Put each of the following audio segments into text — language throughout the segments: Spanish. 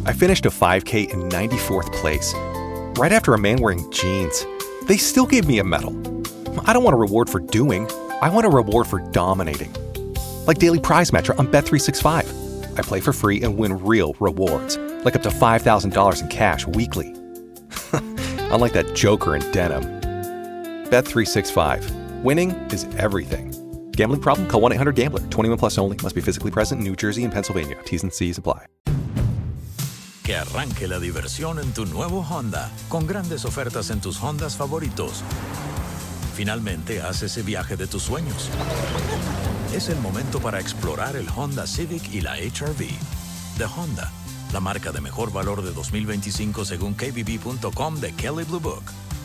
I finished a 5K in 94th place, right after a man wearing jeans. They still gave me a medal. I don't want a reward for doing. I want a reward for dominating. Like Daily Prize Match on Bet365. I play for free and win real rewards, like up to $5,000 in cash weekly. Unlike that joker in denim. Bet365. Winning is everything. Gambling problem? Call 1-800-GAMBLER. 21 plus only. Must be physically present in New Jersey and Pennsylvania. T's and C's apply. Que arranque la diversión en tu nuevo Honda, con grandes ofertas en tus Hondas favoritos. Finalmente, haz ese viaje de tus sueños. Es el momento para explorar el Honda Civic y la HR-V. De Honda, la marca de mejor valor de 2025 según KBB.com de Kelley Blue Book.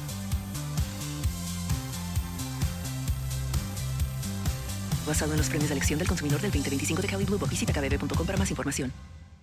Basado en los premios de elección del consumidor del 2025 de Kelley Blue Book. Visita kbb.com para más información.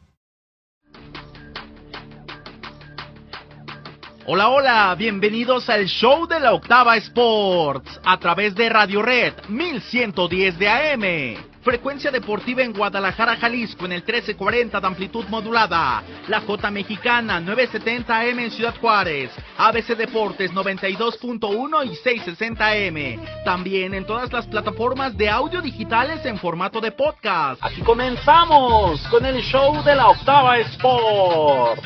Hola, hola, bienvenidos al show de la Octava Sports, a través de Radio Red 1110 de AM. Frecuencia deportiva en Guadalajara, Jalisco, en el 1340 de amplitud modulada. La J Mexicana, 970 AM en Ciudad Juárez. ABC Deportes, 92.1 y 660 AM. También en todas las plataformas de audio digitales en formato de podcast. Aquí comenzamos con el show de la Octava Sports.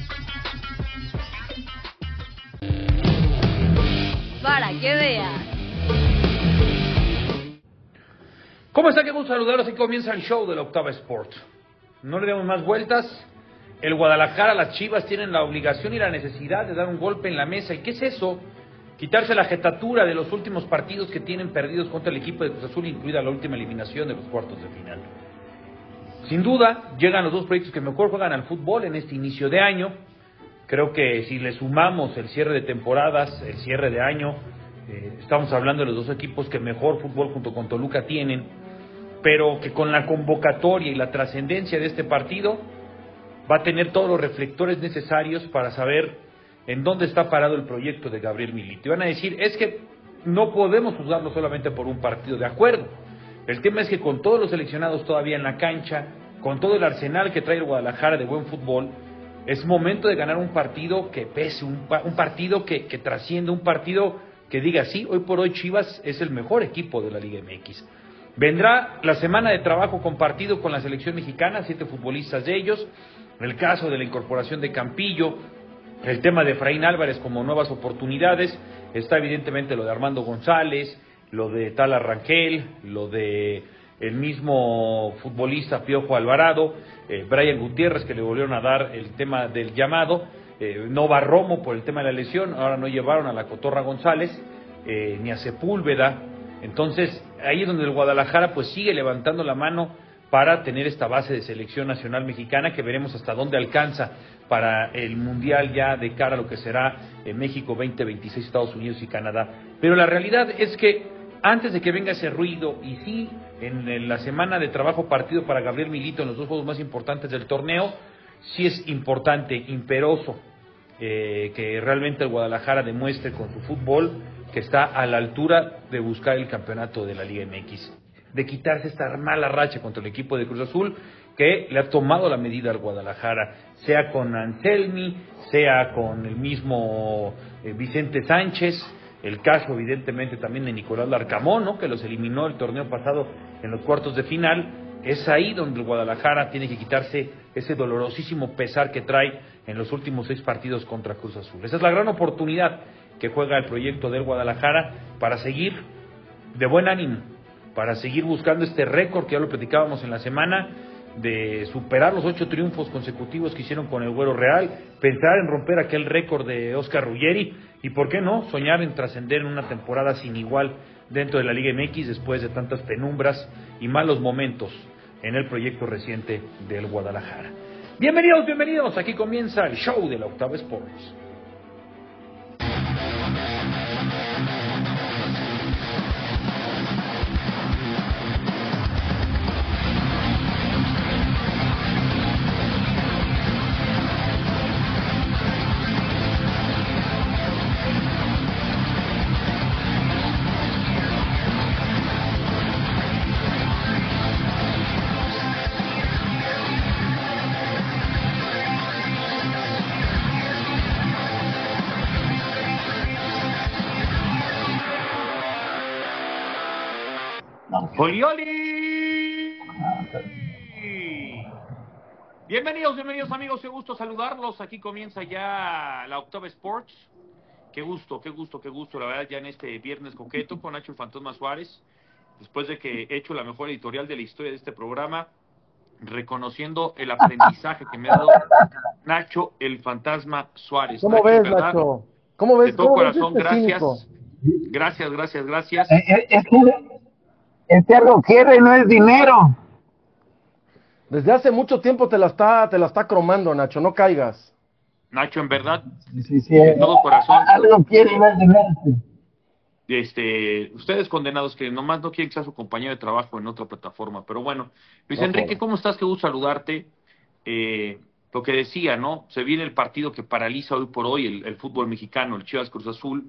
Para que veas. ¿Cómo está? Qué gusto saludaros. Aquí comienza el show de la Octava Sport. No le demos más vueltas. El Guadalajara, las Chivas tienen la obligación y la necesidad de dar un golpe en la mesa. ¿Y qué es eso? Quitarse la jetatura de los últimos partidos que tienen perdidos contra el equipo de Cruz Azul, incluida la última eliminación de los cuartos de final. Sin duda, llegan los dos proyectos que mejor juegan al fútbol en este inicio de año. Creo que si le sumamos el cierre de temporadas, el cierre de año, estamos hablando de los dos equipos que mejor fútbol junto con Toluca tienen, pero que con la convocatoria y la trascendencia de este partido va a tener todos los reflectores necesarios para saber en dónde está parado el proyecto de Gabriel Milito. Y van a decir, es que no podemos juzgarlo solamente por un partido, de acuerdo. El tema es que con todos los seleccionados todavía en la cancha, con todo el arsenal que trae el Guadalajara de buen fútbol, es momento de ganar un partido que pese, un partido que trascienda, un partido que diga, sí, hoy por hoy Chivas es el mejor equipo de la Liga MX. Vendrá la semana de trabajo compartido con la selección mexicana, 7 futbolistas de ellos, el caso de la incorporación de Campillo, el tema de Efraín Álvarez como nuevas oportunidades, está evidentemente lo de Armando González, lo de Tala Rangel, lo de el mismo futbolista Piojo Alvarado, Brian Gutiérrez, que le volvieron a dar el tema del llamado, Nova Romo por el tema de la lesión, ahora no llevaron a la Cotorra González, ni a Sepúlveda. Entonces, ahí es donde el Guadalajara pues sigue levantando la mano para tener esta base de selección nacional mexicana, que veremos hasta dónde alcanza para el Mundial ya de cara a lo que será México 2026, Estados Unidos y Canadá. Pero la realidad es que antes de que venga ese ruido, y sí, en la semana de trabajo partido para Gabriel Milito en los dos juegos más importantes del torneo, sí es importante, imperoso, que realmente el Guadalajara demuestre con su fútbol que está a la altura de buscar el campeonato de la Liga MX, de quitarse esta mala racha contra el equipo de Cruz Azul, que le ha tomado la medida al Guadalajara, sea con Anselmi, sea con el mismo Vicente Sánchez, el caso evidentemente también de Nicolás Larcamón, ¿no?, que los eliminó el torneo pasado en los cuartos de final. Es ahí donde el Guadalajara tiene que quitarse ese dolorosísimo pesar que trae en los últimos 6 partidos contra Cruz Azul. Esa es la gran oportunidad que juega el proyecto del Guadalajara para seguir de buen ánimo, para seguir buscando este récord que ya lo platicábamos en la semana, de superar los 8 triunfos consecutivos que hicieron con el Güero Real, pensar en romper aquel récord de Oscar Ruggeri y, ¿por qué no?, soñar en trascender en una temporada sin igual dentro de la Liga MX después de tantas penumbras y malos momentos en el proyecto reciente del Guadalajara. Bienvenidos, aquí comienza el show de la Octava Sports. ¡Oli, oli! Bienvenidos amigos, qué gusto saludarlos. Aquí comienza ya la Octava Sports. Qué gusto, la verdad, ya en este viernes coqueto con Nacho el Fantasma Suárez. Después de que he hecho la mejor editorial de la historia de este programa, reconociendo el aprendizaje que me ha dado Nacho el Fantasma Suárez. ¿Cómo Nacho, ves, ¿verdad? Nacho? ¿Cómo ves? De todo ¿Cómo ves corazón, este gracias. cínico? Gracias. Este algo quiere, no es dinero. Desde hace mucho tiempo te la está cromando, Nacho, no caigas. Nacho, en verdad, Sí, de todo corazón. Algo quiere, no es dinero. Ustedes condenados que nomás no quieren que sea su compañero de trabajo en otra plataforma, pero bueno. Luis No, Enrique, joder. ¿cómo estás? Qué gusto saludarte. Lo que decía, ¿no? Se viene el partido que paraliza hoy por hoy el fútbol mexicano, el Chivas Cruz Azul.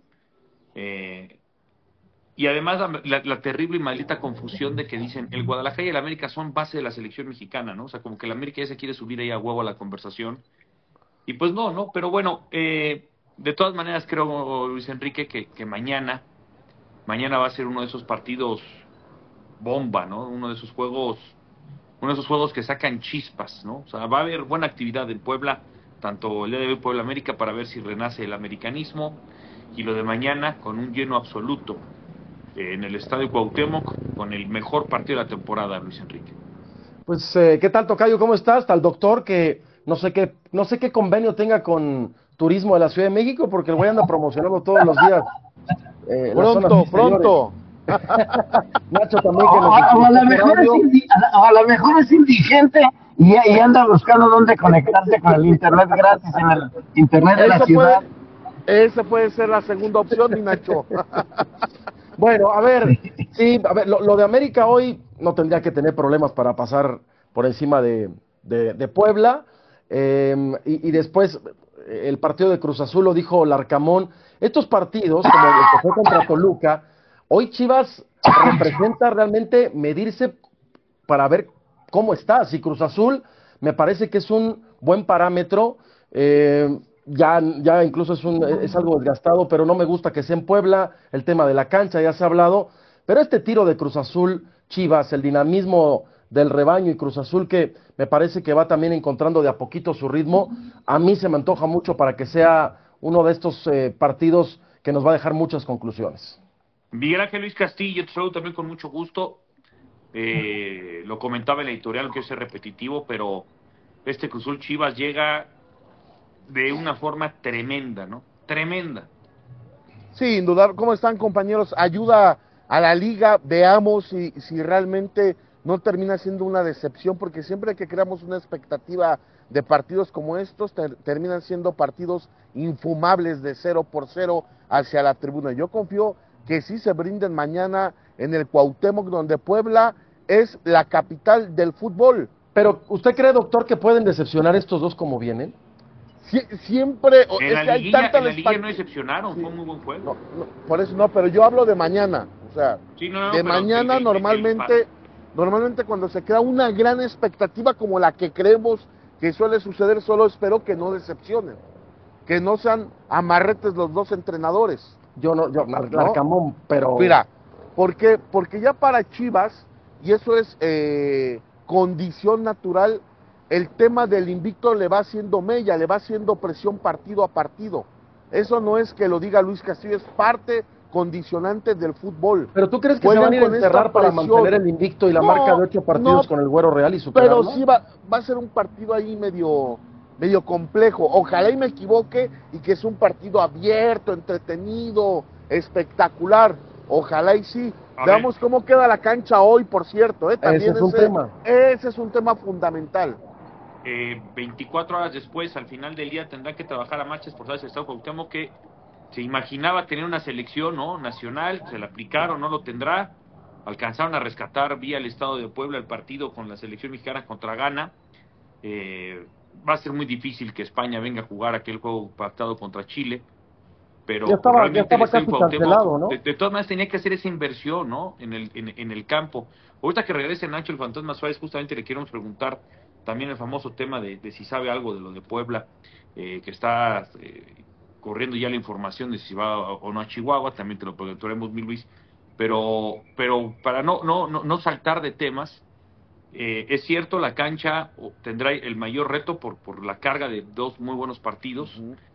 Y además la terrible y maldita confusión de que dicen el Guadalajara y el América son base de la selección mexicana, ¿no? O sea, como que el América ya se quiere subir ahí a huevo a la conversación. Y pues no, pero bueno, de todas maneras creo, Luis Enrique, que mañana va a ser uno de esos partidos bomba, ¿no? Uno de esos juegos que sacan chispas, ¿no? O sea, va a haber buena actividad en Puebla, tanto el día de hoy Puebla América para ver si renace el americanismo, y lo de mañana con un lleno absoluto en el Estadio Cuauhtémoc con el mejor partido de la temporada, Luis Enrique. Pues, ¿qué tal, tocayo? ¿Cómo estás? Está el doctor que no sé qué convenio tenga con Turismo de la Ciudad de México, porque el güey anda promocionando todos los días. Pronto. Nacho también que nos A lo mejor es indigente y anda buscando dónde conectarse con el internet gratis en el internet de la ciudad. Esa puede ser la segunda opción, mi Nacho. Bueno, a ver, sí, lo de América hoy no tendría que tener problemas para pasar por encima de Puebla, y después el partido de Cruz Azul, lo dijo Larcamón, estos partidos, como el que fue contra Toluca, hoy Chivas representa realmente medirse para ver cómo está. Si Cruz Azul me parece que es un buen parámetro, ya incluso es algo desgastado, pero no me gusta que sea en Puebla, el tema de la cancha ya se ha hablado, pero este tiro de Cruz Azul, Chivas, el dinamismo del rebaño y Cruz Azul que me parece que va también encontrando de a poquito su ritmo, a mí se me antoja mucho para que sea uno de estos partidos que nos va a dejar muchas conclusiones. Miguel Ángel Luis Castillo, te saludo también con mucho gusto. Lo comentaba en la editorial, no quiero ser repetitivo, pero este Cruz Azul Chivas llega de una forma tremenda, ¿no? Tremenda. Sí, indudable. ¿Cómo están, compañeros? Ayuda a la liga, veamos si realmente no termina siendo una decepción, porque siempre que creamos una expectativa de partidos como estos, terminan siendo partidos infumables de 0-0 hacia la tribuna. Yo confío que sí se brinden mañana en el Cuauhtémoc, donde Puebla es la capital del fútbol. Pero, ¿usted cree, doctor, que pueden decepcionar estos dos como vienen? Siempre en la liguilla no decepcionaron, sí. Fue un muy buen juego. Por eso no, pero yo hablo de mañana. O sea, sí, de mañana normalmente cuando se crea una gran expectativa como la que creemos que suele suceder, solo espero que no decepcionen, que no sean amarretes los dos entrenadores. Larcamón, pero... Mira, porque ya para Chivas, y eso es condición natural, el tema del invicto le va haciendo mella, le va haciendo presión partido a partido. Eso no es que lo diga Luis Castillo, es parte condicionante del fútbol. ¿Pero tú crees que se van a ir a encerrar para mantener el invicto y la marca de 8 partidos con el Güero Real y superarlo? Pero sí va a ser un partido ahí medio complejo. Ojalá y me equivoque y que es un partido abierto, entretenido, espectacular. Ojalá y sí. Veamos cómo queda la cancha hoy, por cierto. También ese es un tema fundamental. 24 horas después, al final del día, tendrá que trabajar a marchas forzadas el Estado Cuauhtémoc, que se imaginaba tener una selección, ¿no?, nacional, se la aplicaron, no lo tendrá. Alcanzaron a rescatar vía el Estado de Puebla el partido con la selección mexicana contra Ghana. Va a ser muy difícil que España venga a jugar aquel juego pactado contra Chile, pero ya estaba casi cancelado, ¿no? De todas maneras tenía que hacer esa inversión, ¿no?, en el campo. Ahorita que regrese Nacho el Fantasma Suárez, justamente le queremos preguntar también el famoso tema de si sabe algo de lo de Puebla, que está corriendo ya la información de si va o no a Chihuahua. También te lo preguntaremos, mi Luis, pero para no saltar de temas, es cierto, la cancha tendrá el mayor reto por la carga de 2 muy buenos partidos.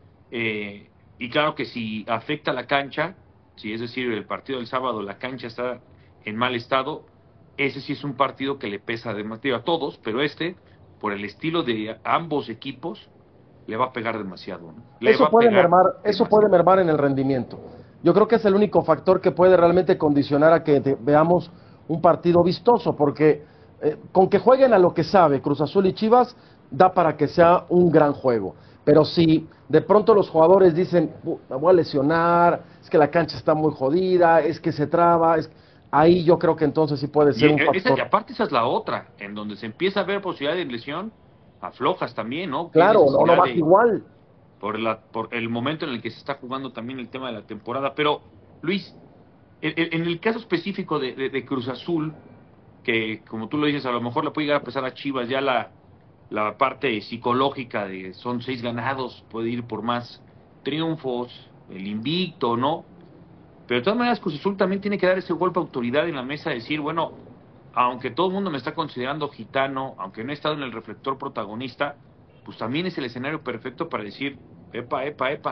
Y claro que si afecta la cancha, si es decir, el partido del sábado, la cancha está en mal estado, ese sí es un partido que le pesa demasiado a todos, pero por el estilo de ambos equipos, le va a pegar demasiado, ¿no? Eso puede mermar en el rendimiento. Yo creo que es el único factor que puede realmente condicionar a que veamos un partido vistoso, porque con que jueguen a lo que sabe Cruz Azul y Chivas, da para que sea un gran juego. Pero si de pronto los jugadores dicen, me voy a lesionar, es que la cancha está muy jodida, es que se traba, ahí yo creo que entonces sí puede ser un factor. Y aparte esa es la otra, en donde se empieza a ver posibilidad de lesión, aflojas también, ¿no? Claro, no vas igual. Por el momento en el que se está jugando también el tema de la temporada. Pero, Luis, en el caso específico de Cruz Azul, que como tú lo dices, a lo mejor le puede llegar a pesar a Chivas ya la parte psicológica de son 6 ganados, puede ir por más triunfos, el invicto, ¿no? Pero de todas maneras Cruz Azul también tiene que dar ese golpe de autoridad en la mesa, decir, bueno, aunque todo el mundo me está considerando gitano, aunque no he estado en el reflector protagonista, pues también es el escenario perfecto para decir, epa,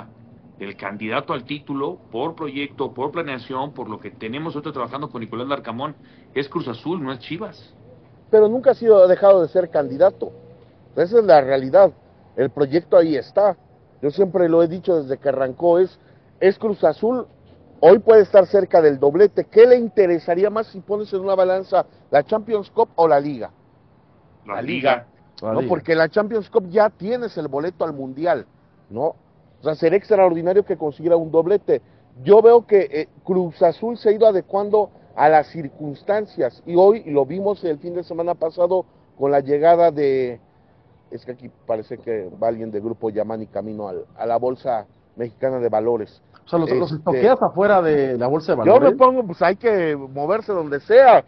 el candidato al título, por proyecto, por planeación, por lo que tenemos nosotros trabajando con Nicolás Larcamón, es Cruz Azul, no es Chivas. Pero nunca ha dejado de ser candidato. Esa es la realidad. El proyecto ahí está. Yo siempre lo he dicho desde que arrancó, es Cruz Azul. Hoy puede estar cerca del doblete. ¿Qué le interesaría más si pones en una balanza la Champions Cup o la Liga? La Liga. ¿No? Porque la Champions Cup ya tienes el boleto al Mundial, ¿no? O sea, sería extraordinario que consiguiera un doblete. Yo veo que Cruz Azul se ha ido adecuando a las circunstancias y hoy lo vimos el fin de semana pasado con la llegada de... Es que aquí parece que va alguien del grupo Yamani camino a la Bolsa Mexicana de Valores. O sea, los estoqueas afuera de la Bolsa de Valores. Yo me pongo, pues hay que moverse donde sea.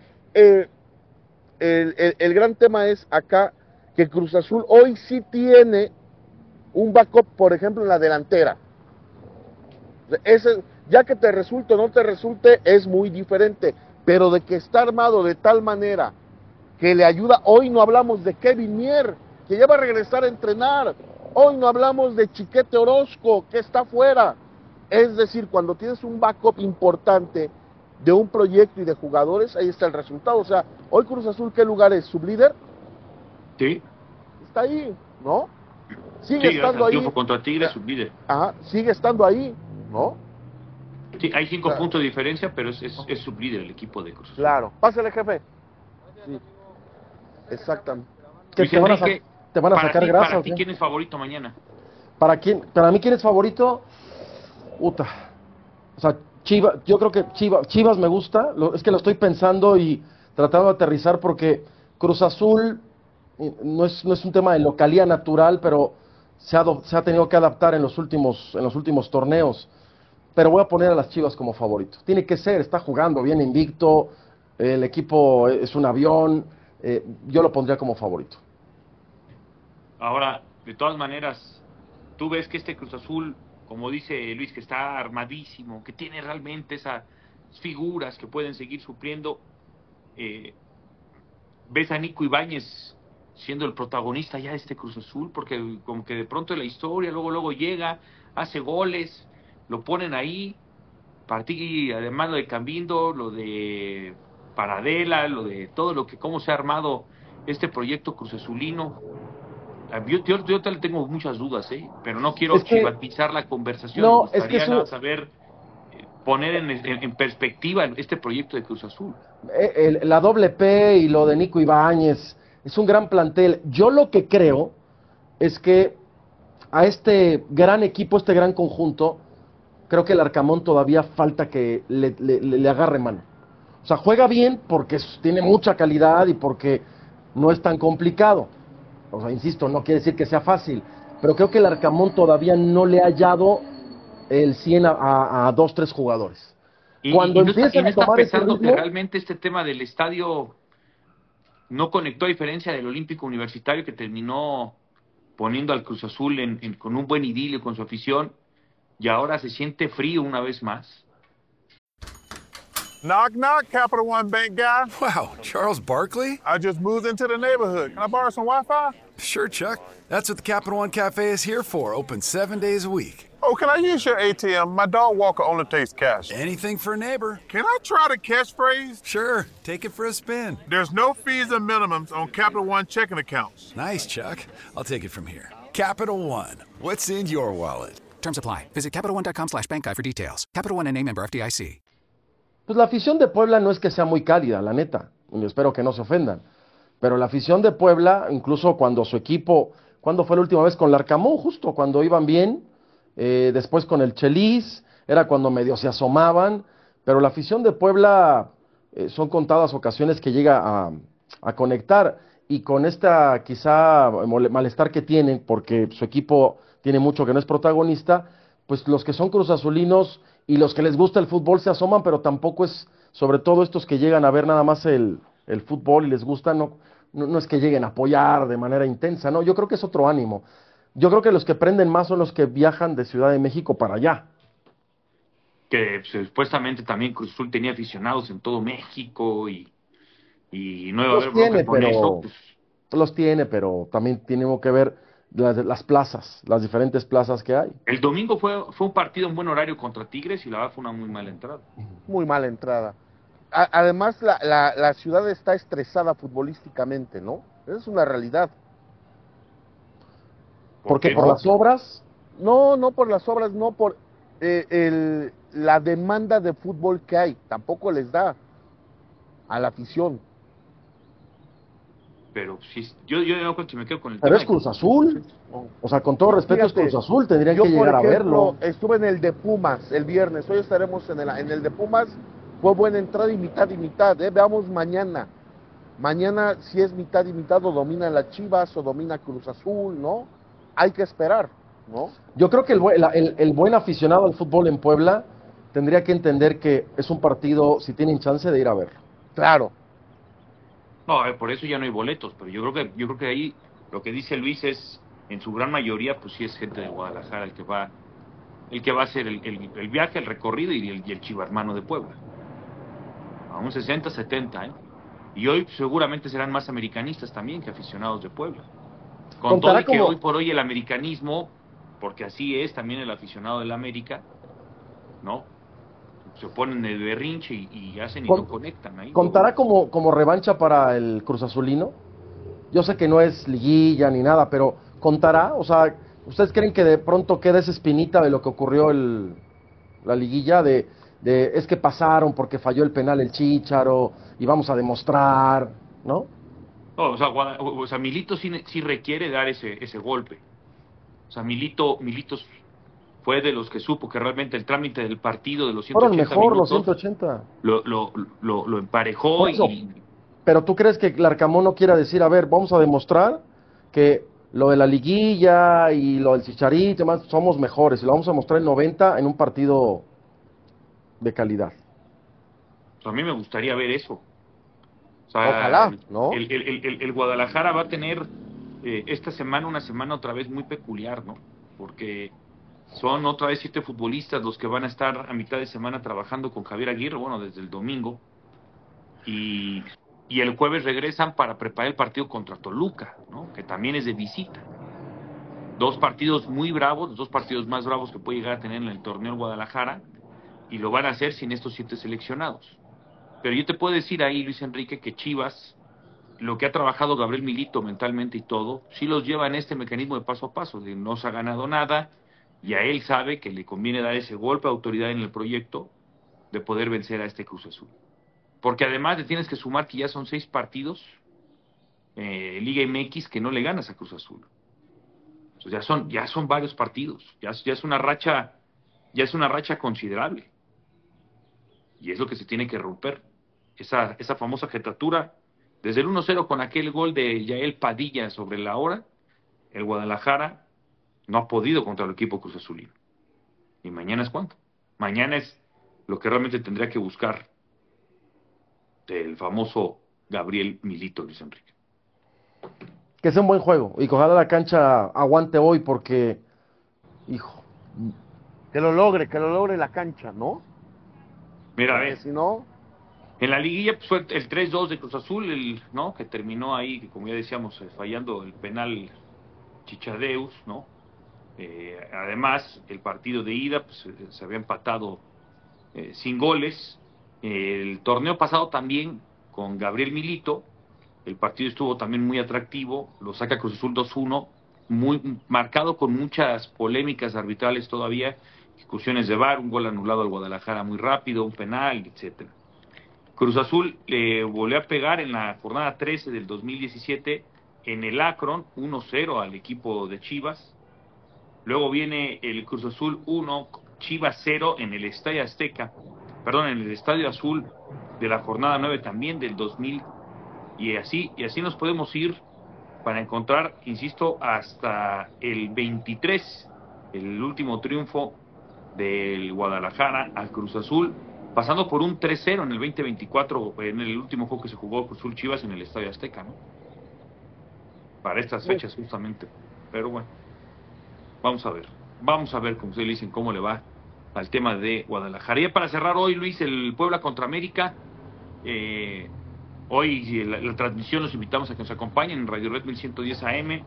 El gran tema es acá que Cruz Azul hoy sí tiene un backup, por ejemplo, en la delantera. Ya que te resulte o no te resulte, es muy diferente. Pero de que está armado de tal manera que le ayuda, hoy no hablamos de Kevin Mier, que ya va a regresar a entrenar. Hoy no hablamos de Chiquete Orozco, que está fuera. Es decir, cuando tienes un backup importante de un proyecto y de jugadores, ahí está el resultado. O sea, hoy Cruz Azul, ¿qué lugar es? ¿Sublíder? Sí. Está ahí, ¿no? Sigue estando ahí. Contra Tigres, sublíder. Ajá, sigue estando ahí, ¿no? Sí, hay 5 puntos de diferencia, pero es sublíder el equipo de Cruz Azul. Claro. Pásale, jefe. Sí. Exactamente. ¿Te van a sacar grasa? ¿Para ti quién es favorito mañana? Para mí, ¿quién es favorito? O sea, Chivas, yo creo que Chivas me gusta, es que lo estoy pensando y tratando de aterrizar porque Cruz Azul no es un tema de localía natural, pero se ha tenido que adaptar en los últimos torneos. Pero voy a poner a las Chivas como favorito. Tiene que ser, está jugando bien invicto, el equipo es un avión, yo lo pondría como favorito. Ahora, de todas maneras, tú ves que este Cruz Azul, como dice Luis, que está armadísimo, que tiene realmente esas figuras que pueden seguir supliendo. ¿Ves a Nico Ibáñez siendo el protagonista ya de este Cruz Azul? Porque como que de pronto en la historia, luego llega, hace goles, lo ponen ahí, además lo de Cambindo, lo de Paradela, lo de todo lo que, cómo se ha armado este proyecto Cruz Azulino. Yo tengo muchas dudas, pero no quiero chivatizar la conversación. No, me gustaría saber, poner en perspectiva este proyecto de Cruz Azul. La doble P y lo de Nico Ibáñez, es un gran plantel. Yo lo que creo es que a este gran equipo, este gran conjunto, creo que el Arcamón todavía falta que le agarre mano. O sea, juega bien porque tiene mucha calidad y porque no es tan complicado. O sea, insisto, no quiere decir que sea fácil, pero creo que el Arcamón todavía no le ha hallado el 100 a 2, 3 jugadores. Cuando empiezan a tomar pensando que realmente este tema del estadio no conectó, a diferencia del Olímpico Universitario, que terminó poniendo al Cruz Azul con un buen idilio con su afición, y ahora se siente frío una vez más. Knock, knock, Capital One Bank guy. Wow, Charles Barkley? I just moved into the neighborhood. Can I borrow some Wi-Fi? Sure, Chuck. That's what the Capital One Cafe is here for, open 7 days a week. Oh, can I use your ATM? My dog Walker only takes cash. Anything for a neighbor. Can I try the catchphrase? Sure, take it for a spin. There's no fees or minimums on Capital One checking accounts. Nice, Chuck. I'll take it from here. Capital One, what's in your wallet? Terms apply. Visit CapitalOne.com/bankguide for details. Capital One and a member FDIC. Pues la afición de Puebla no es que sea muy cálida, la neta. Y espero que no se ofendan. Pero la afición de Puebla, incluso cuando su equipo, ¿cuándo fue la última vez con Larcamón? Justo cuando iban bien, después con el Chelis, era cuando medio se asomaban. Pero la afición de Puebla son contadas ocasiones que llega a conectar. Y con esta quizá malestar que tienen, porque su equipo tiene mucho que no es protagonista, pues los que son cruzazulinos y los que les gusta el fútbol se asoman, pero tampoco es, sobre todo estos que llegan a ver nada más el fútbol y les gusta, no es que lleguen a apoyar de manera intensa, no, yo creo que es otro ánimo. Yo creo que los que prenden más son los que viajan de Ciudad de México para allá. Que supuestamente también Cruz Azul tenía aficionados en todo México y no iba a haber bronca con eso. Pues. Los tiene, pero también tenemos que ver las plazas, las diferentes plazas que hay. El domingo fue un partido en buen horario contra Tigres y la verdad fue una muy mala entrada. Muy mala entrada. Además, la ciudad está estresada futbolísticamente, ¿no? Esa es una realidad. ¿Por qué? ¿Por las obras? No por las obras, no por la demanda de fútbol que hay. Tampoco les da a la afición. Pero si yo me quedo con el pero es Cruz Azul, o sea, con todo respeto, fíjate, es Cruz Azul, tendrían que llegar a verlo. Estuve en el de Pumas el viernes, hoy estaremos en el de Pumas, fue buena entrada y mitad, veamos mañana, si es mitad y mitad, o domina las Chivas, o domina Cruz Azul, ¿no? Hay que esperar, ¿no? Yo creo que el buen aficionado al fútbol en Puebla tendría que entender que es un partido, si tienen chance de ir a verlo. Claro. No, por eso ya no hay boletos, pero yo creo que ahí lo que dice Luis es, en su gran mayoría, pues sí es gente de Guadalajara el que va a hacer el viaje, el recorrido y el chivarmano de Puebla. A un 60-70, ¿eh? Y hoy seguramente serán más americanistas también que aficionados de Puebla. Con todo y que hoy por hoy el americanismo, porque así es también el aficionado del América, ¿no? Se ponen el berrinche y hacen y no conectan ahí. ¿Contará como revancha para el Cruz Azulino? Yo sé que no es liguilla ni nada, pero ¿contará? O sea, ¿ustedes creen que de pronto queda esa espinita de lo que ocurrió la liguilla? De es que pasaron porque falló el penal el Chícharo y vamos a demostrar, ¿no? No, o sea, Milito sí requiere dar ese golpe. O sea, Milito fue de los que supo que realmente el trámite del partido de los 180 mejor minutos, los 180. Lo emparejó Pero ¿tú crees que Larcamón no quiera decir, a ver, vamos a demostrar que lo de la liguilla y lo del Chicharito, más somos mejores, y lo vamos a mostrar en 90 en un partido de calidad? A mí me gustaría ver eso. O sea, ojalá, ¿no? El Guadalajara va a tener esta semana una semana otra vez muy peculiar, ¿no? Porque son otra vez 7 futbolistas los que van a estar a mitad de semana trabajando con Javier Aguirre, bueno, desde el domingo. Y el jueves regresan para preparar el partido contra Toluca, ¿no? Que también es de visita. 2 partidos muy bravos, los 2 partidos más bravos que puede llegar a tener en el torneo Guadalajara, y lo van a hacer sin estos 7 seleccionados. Pero yo te puedo decir ahí, Luis Enrique, que Chivas, lo que ha trabajado Gabriel Milito mentalmente y todo, sí los lleva en este mecanismo de paso a paso, de no se ha ganado nada, y a él sabe que le conviene dar ese golpe de autoridad en el proyecto de poder vencer a este Cruz Azul. Porque además le tienes que sumar que ya son 6 partidos Liga MX que no le ganas a Cruz Azul. O sea, ya son varios partidos, ya es una racha considerable. Y es lo que se tiene que romper. Esa famosa jetatura, desde el 1-0 con aquel gol de Yael Padilla sobre la hora, el Guadalajara no ha podido contra el equipo Cruz Azulino. ¿Y mañana es cuánto? Mañana es lo que realmente tendría que buscar el famoso Gabriel Milito, Luis Enrique. Que sea un buen juego y que ojalá la cancha aguante hoy porque, hijo, que lo logre la cancha, ¿no? Mira, si no, En la liguilla pues, fue el 3-2 de Cruz Azul, ¿no? Que terminó ahí, que como ya decíamos, fallando el penal Chichadeus, ¿no? Además, el partido de ida pues, se había empatado sin goles. El torneo pasado también con Gabriel Milito, el partido estuvo también muy atractivo, lo saca Cruz Azul 2-1, muy marcado con muchas polémicas arbitrales todavía, discusiones de VAR, un gol anulado al Guadalajara muy rápido, un penal, etcétera. Cruz Azul le volvió a pegar en la jornada 13 del 2017 en el Akron, 1-0 al equipo de Chivas. Luego viene el Cruz Azul 1, Chivas 0 en el Estadio Azteca, en el Estadio Azul de la jornada 9 también del 2000. Y así nos podemos ir para encontrar, insisto, hasta el 23, el último triunfo del Guadalajara al Cruz Azul, pasando por un 3-0 en el 2024, en el último juego que se jugó Cruz Azul Chivas en el Estadio Azteca, ¿no? Para estas fechas justamente. Pero bueno, vamos a ver, como ustedes dicen, cómo le va al tema de Guadalajara. Y para cerrar hoy, Luis, el Puebla contra América. Hoy la transmisión los invitamos a que nos acompañen en Radio Red 1110 AM.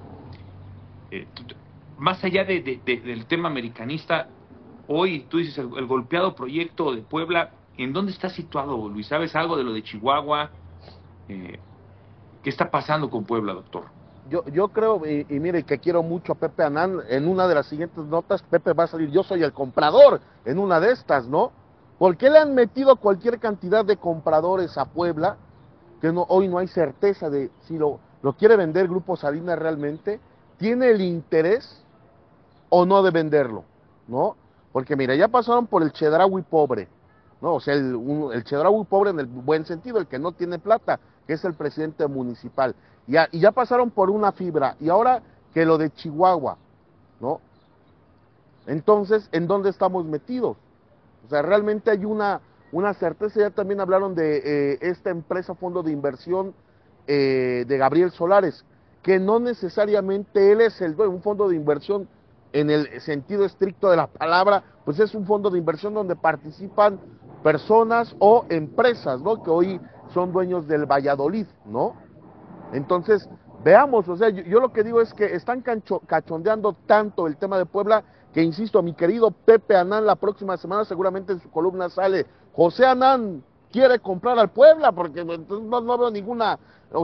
Más allá del tema americanista, hoy tú dices el golpeado proyecto de Puebla, ¿en dónde está situado, Luis? ¿Sabes algo de lo de Chihuahua? ¿Qué está pasando con Puebla, doctor? Yo creo, y mire que quiero mucho a Pepe Anán, en una de las siguientes notas, Pepe va a salir, yo soy el comprador, en una de estas, ¿no? ¿Por qué le han metido cualquier cantidad de compradores a Puebla? Que hoy no hay certeza de si lo quiere vender Grupo Salinas realmente, tiene el interés o no de venderlo, ¿no? Porque mira, ya pasaron por el Chedraui pobre, ¿no? O sea, el Chedraui pobre en el buen sentido, el que no tiene plata, que es el presidente municipal. Y ya pasaron por una fibra, y ahora que lo de Chihuahua, ¿no? Entonces, ¿en dónde estamos metidos? O sea, realmente hay una certeza. Ya también hablaron de esta empresa, fondo de inversión de Gabriel Solares, que no necesariamente él es el dueño, un fondo de inversión en el sentido estricto de la palabra, pues es un fondo de inversión donde participan personas o empresas, ¿no? Que hoy son dueños del Valladolid, ¿no? Entonces, veamos, o sea, yo lo que digo es que están cachondeando tanto el tema de Puebla, que insisto, mi querido Pepe Anán, la próxima semana seguramente en su columna sale, José Anán quiere comprar al Puebla, porque no veo ninguna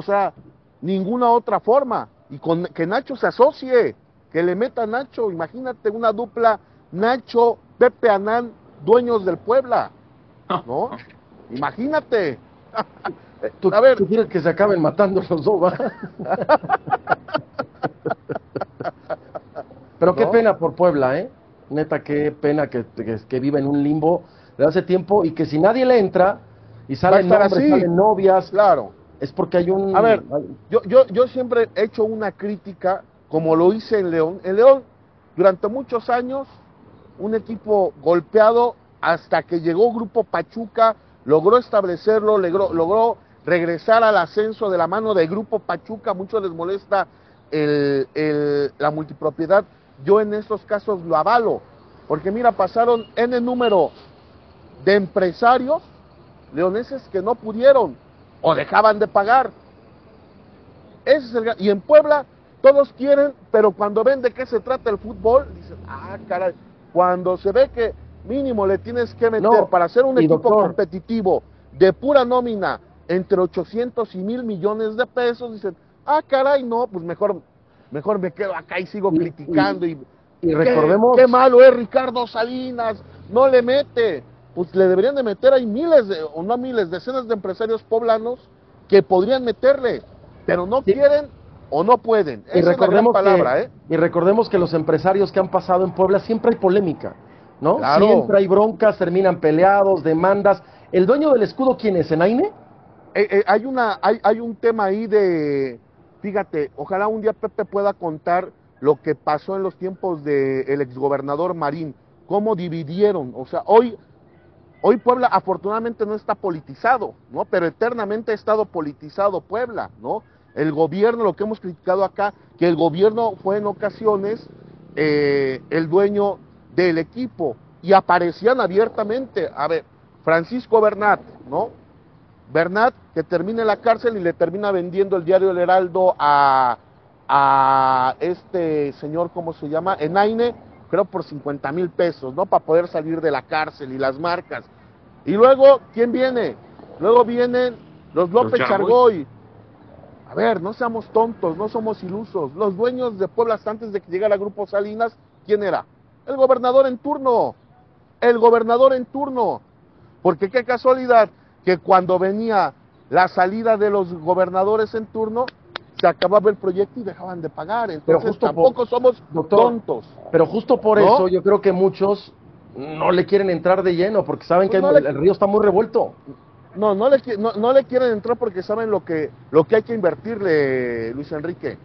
otra forma, y con que Nacho se asocie, que le meta a Nacho, imagínate una dupla, Nacho, Pepe Anán, dueños del Puebla, ¿no? Imagínate. ¿Tú quieres que se acaben matando los dos, va? Pero qué pena por Puebla, ¿eh? Neta, qué pena que vive en un limbo de hace tiempo y que si nadie le entra y salen nombres, salen novias, claro, es porque hay un... A ver, yo siempre he hecho una crítica, como lo hice en León. En León, durante muchos años, un equipo golpeado hasta que llegó Grupo Pachuca, logró establecerlo, logró regresar al ascenso de la mano de Grupo Pachuca. Muchos les molesta la multipropiedad. Yo en estos casos lo avalo, porque mira, pasaron N número de empresarios leoneses que no pudieron o dejaban de pagar. Ese es y en Puebla todos quieren, pero cuando ven de qué se trata el fútbol, dicen, caray, cuando se ve que mínimo le tienes que meter para hacer un equipo competitivo de pura nómina entre 800 y 1,000 millones de pesos, dicen, caray, no, pues mejor me quedo acá y sigo criticando. Y recordemos... Qué malo es Ricardo Salinas, no le mete. Pues le deberían de meter, hay decenas de empresarios poblanos que podrían meterle, pero no quieren o no pueden. Esa es la gran palabra, Y recordemos que los empresarios que han pasado en Puebla siempre hay polémica, ¿no? Claro. Siempre hay broncas, terminan peleados, demandas. ¿El dueño del escudo quién es, Enaine? Hay un tema ahí de... Fíjate, ojalá un día Pepe pueda contar lo que pasó en los tiempos del exgobernador Marín, cómo dividieron. O sea, hoy Puebla afortunadamente no está politizado, ¿no? Pero eternamente ha estado politizado Puebla, ¿no? El gobierno, lo que hemos criticado acá, que el gobierno fue en ocasiones el dueño del equipo y aparecían abiertamente. A ver, Francisco Bernat, ¿no? Bernat, que termine en la cárcel y le termina vendiendo el diario El Heraldo a este señor, ¿cómo se llama? Enaine, creo por 50,000 pesos, ¿no? Para poder salir de la cárcel y las marcas. Y luego, ¿quién viene? Luego vienen los López Chargoy. A ver, no seamos tontos, no somos ilusos. Los dueños de Puebla antes de que llegara Grupo Salinas, ¿quién era? El gobernador en turno. El gobernador en turno. Porque qué casualidad que cuando venía la salida de los gobernadores en turno, se acababa el proyecto y dejaban de pagar. Entonces tampoco somos tontos. Pero justo por ¿no? eso yo creo que muchos no le quieren entrar de lleno, porque saben Pues que el río está muy revuelto. No le quieren entrar porque saben lo que hay que invertirle, Luis Enrique.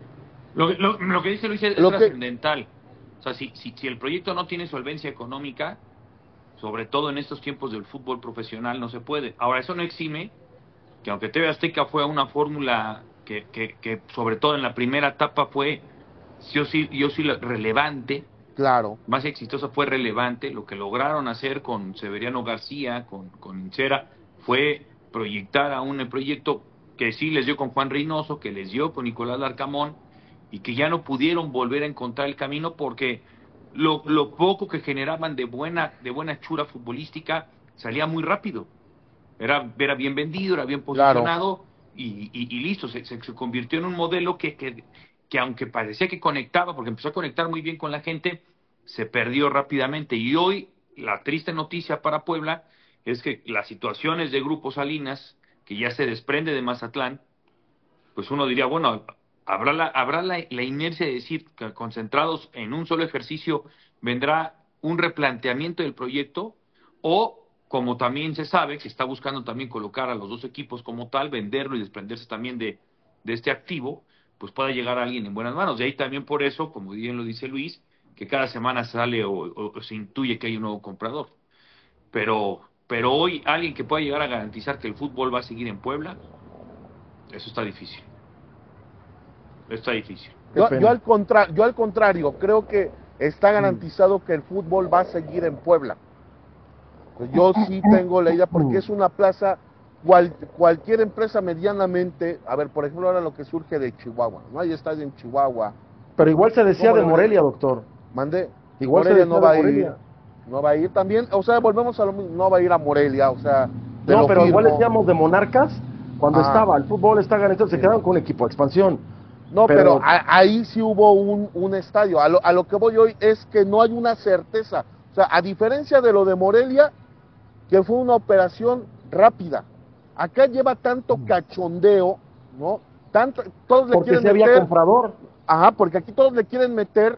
Lo que dice Luis es trascendental. O sea, si el proyecto no tiene solvencia económica, sobre todo en estos tiempos del fútbol profesional, no se puede. Ahora, eso no exime que aunque TV Azteca fue una fórmula que sobre todo en la primera etapa fue sí relevante, claro, más exitosa, fue relevante. Lo que lograron hacer con Severiano García, con Cera, fue proyectar a un proyecto que sí les dio con Juan Reynoso, que les dio con Nicolás Larcamón, y que ya no pudieron volver a encontrar el camino porque lo poco que generaban de buena hechura futbolística salía muy rápido. Era bien vendido, era bien posicionado, claro. y listo, se convirtió en un modelo que aunque parecía que conectaba, porque empezó a conectar muy bien con la gente, se perdió rápidamente. Y hoy la triste noticia para Puebla es que las situaciones de Grupo Salinas, que ya se desprende de Mazatlán, pues uno diría, bueno, habrá la inercia de decir que concentrados en un solo ejercicio vendrá un replanteamiento del proyecto, o como también se sabe, que está buscando también colocar a los dos equipos como tal, venderlo y desprenderse también de este activo, pues pueda llegar a alguien en buenas manos. De ahí también por eso, como bien lo dice Luis, que cada semana sale o se intuye que hay un nuevo comprador. Pero hoy alguien que pueda llegar a garantizar que el fútbol va a seguir en Puebla, eso está difícil. Está difícil. Yo al contrario, creo que está garantizado que el fútbol va a seguir en Puebla. Yo sí tengo la idea, porque es una plaza, cualquier empresa medianamente, a ver, por ejemplo, ahora lo que surge de Chihuahua, no hay estadio en Chihuahua. Pero igual se decía de Morelia, doctor. Mandé. Igual Morelia se no va a ir. No va a ir también, o sea, volvemos a lo mismo, no va a ir a Morelia, o sea. No, pero igual decíamos de Monarcas, cuando estaba, el fútbol está ganando, se quedaron con un equipo de expansión. No, pero ahí sí hubo un estadio. A lo que voy hoy es que no hay una certeza. O sea, a diferencia de lo de Morelia, que fue una operación rápida. Acá lleva tanto cachondeo, ¿no? Todos le quieren meter. Porque había comprador. Ajá, porque aquí todos le quieren meter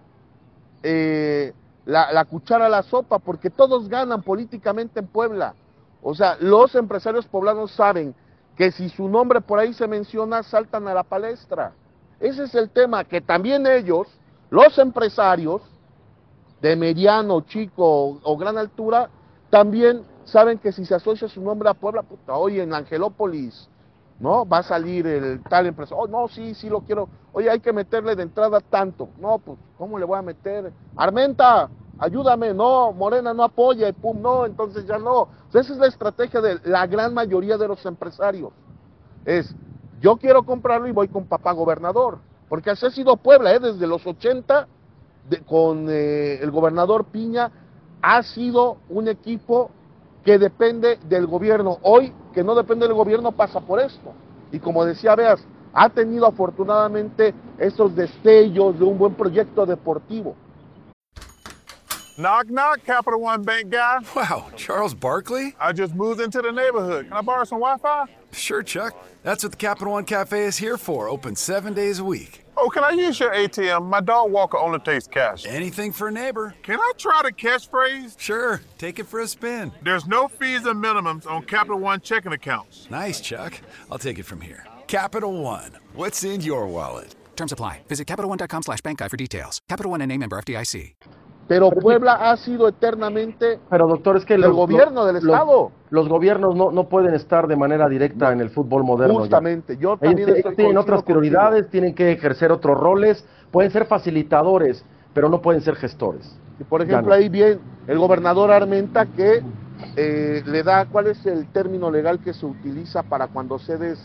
la cuchara a la sopa, porque todos ganan políticamente en Puebla. O sea, los empresarios poblanos saben que si su nombre por ahí se menciona, saltan a la palestra. Ese es el tema, que también ellos, los empresarios de mediano, chico o gran altura, también saben que si se asocia su nombre a Puebla, puta, oye, en Angelópolis, ¿no? Va a salir el tal empresario, oh, no, sí lo quiero, oye, hay que meterle de entrada tanto, no, pues, ¿cómo le voy a meter? Armenta, ayúdame, no, Morena no apoya, y pum, no, entonces ya no. O sea, esa es la estrategia de la gran mayoría de los empresarios, yo quiero comprarlo y voy con papá gobernador, porque así ha sido Puebla, desde los 80, con el gobernador Piña, ha sido un equipo que depende del gobierno. Hoy, que no depende del gobierno, pasa por esto. Y como decía Beas, ha tenido afortunadamente estos destellos de un buen proyecto deportivo. Knock, knock, Capital One Bank guy. Wow, Charles Barkley? I just moved into the neighborhood. Can I borrow some Wi-Fi? Sure, Chuck. That's what the Capital One Cafe is here for, open 7 days a week. Oh, can I use your ATM? My dog Walker only takes cash. Anything for a neighbor. Can I try the catchphrase? Sure, take it for a spin. There's no fees and minimums on Capital One checking accounts. Nice, Chuck. I'll take it from here. Capital One, what's in your wallet? Terms apply. Visit CapitalOne.com/bankguide for details. Capital One and a member FDIC. Pero Puebla ha sido eternamente doctor, es que el gobierno del Estado. Los gobiernos no pueden estar de manera directa en el fútbol moderno. Justamente, yo también ellos tienen otras prioridades, tienen que ejercer otros roles, pueden ser facilitadores, pero no pueden ser gestores. Y por ejemplo, ahí bien el gobernador Armenta, que le da, ¿cuál es el término legal que se utiliza para cuando cedes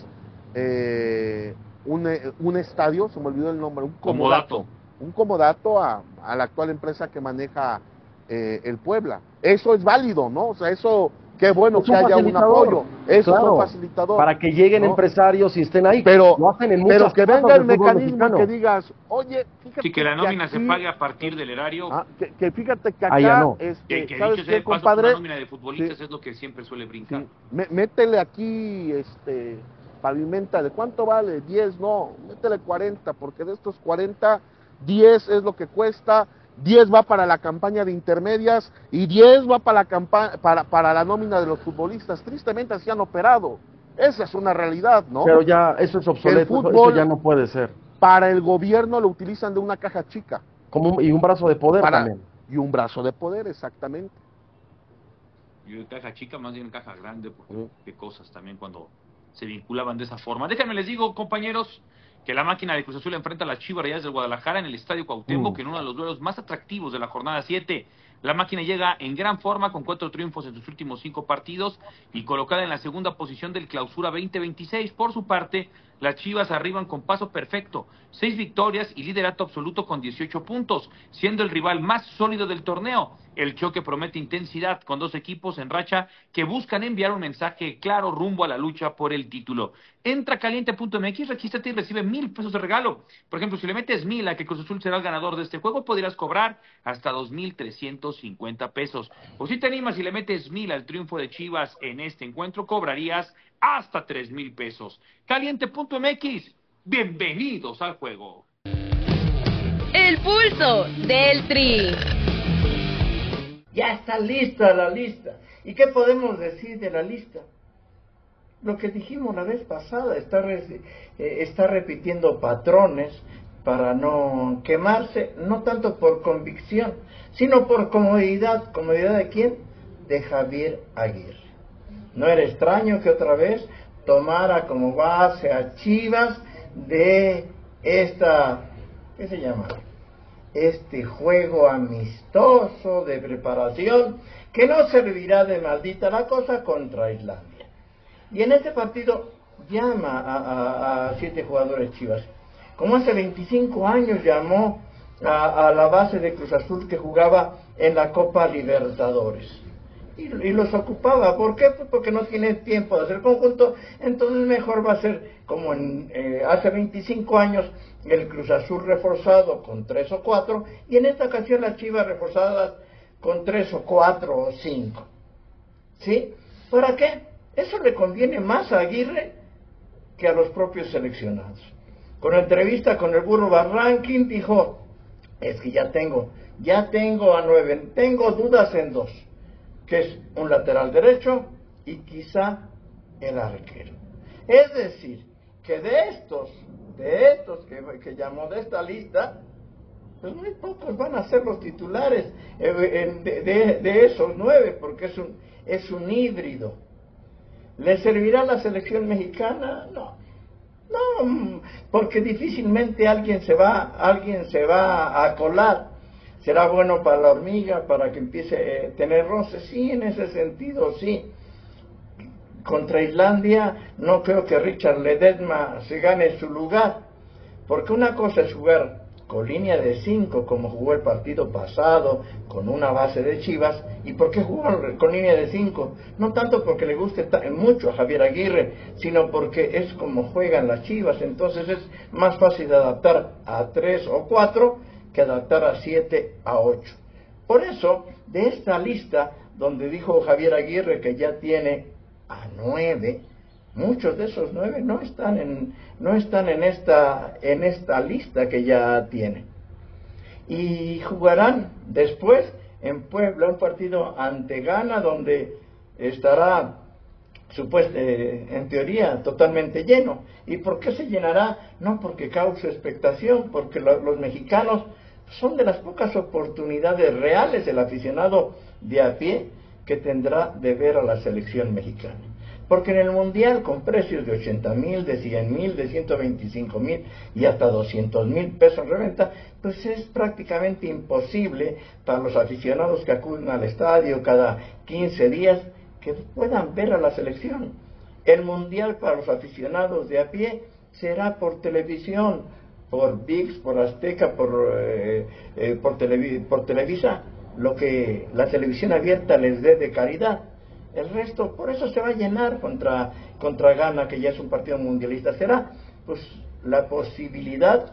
un estadio? Se me olvidó el nombre, un comodato. Un comodato a la actual empresa que maneja el Puebla. Eso es válido, ¿no? O sea, eso, qué bueno que haya un apoyo. Eso es un facilitador. Para que lleguen empresarios y estén ahí. Pero, lo hacen en muchas que venga el mecanismo que digas, oye, fíjate. Sí, que la nómina aquí, se pague a partir del erario. Que fíjate que acá, que ¿sabes dicho qué, sea de paso, compadre? una nómina de futbolistas es lo que siempre suele brincar. Métele aquí, pavimenta, ¿de cuánto vale? 10, no, métele 40, porque de estos 40, 10 es lo que cuesta, 10 va para la campaña de intermedias y 10 va para la campaña, para la nómina de los futbolistas. Tristemente así han operado. Esa es una realidad, ¿no? Pero ya, eso es obsoleto, eso ya no puede ser. Para el gobierno lo utilizan de una caja chica. Y un brazo de poder también. Y un brazo de poder, exactamente. Y caja chica, más bien caja grande, porque qué cosas también cuando se vinculaban de esa forma. Déjenme les digo, compañeros, que la máquina de Cruz Azul enfrenta a las Chivas Rayadas del Guadalajara en el Estadio Cuauhtémoc, en uno de los duelos más atractivos de la jornada 7. La máquina llega en gran forma con 4 triunfos en sus últimos 5 partidos y colocada en la segunda posición del Clausura 2026. Por su parte, las Chivas arriban con paso perfecto, 6 victorias y liderato absoluto con 18 puntos, siendo el rival más sólido del torneo. El choque promete intensidad con 2 equipos en racha que buscan enviar un mensaje claro rumbo a la lucha por el título. Entra a caliente.mx, regístrate y recibe 1,000 pesos de regalo. Por ejemplo, si le metes 1,000 a que Cruz Azul será el ganador de este juego, podrías cobrar hasta 2,350 pesos. O si te animas y le metes 1,000 al triunfo de Chivas en este encuentro, cobrarías hasta 3,000 pesos. Caliente.mx, bienvenidos al juego. El pulso del Tri. Ya está lista la lista. ¿Y qué podemos decir de la lista? Lo que dijimos la vez pasada, está repitiendo patrones para no quemarse, no tanto por convicción, sino por comodidad. ¿Comodidad de quién? De Javier Aguirre. No era extraño que otra vez tomara como base a Chivas de esta, ¿qué se llama? Este juego amistoso de preparación que no servirá de maldita la cosa contra Islandia. Y en este partido llama a 7 jugadores Chivas. Como hace 25 años llamó a la base de Cruz Azul que jugaba en la Copa Libertadores. Y los ocupaba. ¿Por qué? Pues porque no tiene tiempo de hacer conjunto. Entonces mejor va a ser como hace 25 años el Cruz Azul reforzado con 3 o 4 y en esta ocasión las Chivas reforzadas con 3 o 4 o 5. ¿Sí? ¿Para qué? Eso le conviene más a Aguirre que a los propios seleccionados. Con la entrevista con el Burro Barranquín dijo, es que ya tengo a 9, tengo dudas en 2, que es un lateral derecho y quizá el arquero. Es decir, que de estos que llamó de esta lista, pues muy pocos van a ser los titulares de esos 9, porque es un híbrido. ¿Le servirá a la selección mexicana? No, porque difícilmente alguien se va a colar. ¿Será bueno para la hormiga, para que empiece a tener roces? Sí, en ese sentido, sí. Contra Islandia no creo que Richard Ledesma se gane su lugar, porque una cosa es jugar con línea de 5 como jugó el partido pasado con una base de Chivas. ¿Y por qué jugar con línea de 5? No tanto porque le guste mucho a Javier Aguirre, sino porque es como juegan las Chivas. Entonces es más fácil adaptar a 3 o 4 que adaptar a 7 a 8. Por eso, de esta lista donde dijo Javier Aguirre que ya tiene a 9, muchos de esos 9 no están en esta lista que ya tiene. Y jugarán después en Puebla un partido ante Ghana, donde estará en teoría totalmente lleno. ¿Y por qué se llenará? No porque cause expectación, porque los mexicanos son de las pocas oportunidades reales del aficionado de a pie que tendrá de ver a la selección mexicana. Porque en el Mundial, con precios de 80,000, de 100,000, de 125,000 y hasta 200,000 pesos en reventa, pues es prácticamente imposible para los aficionados que acuden al estadio cada 15 días que puedan ver a la selección. El Mundial para los aficionados de a pie será por televisión, por ViX, por Azteca, por Televisa, lo que la televisión abierta les dé de caridad. El resto, por eso se va a llenar contra Ghana, que ya es un partido mundialista. Será pues la posibilidad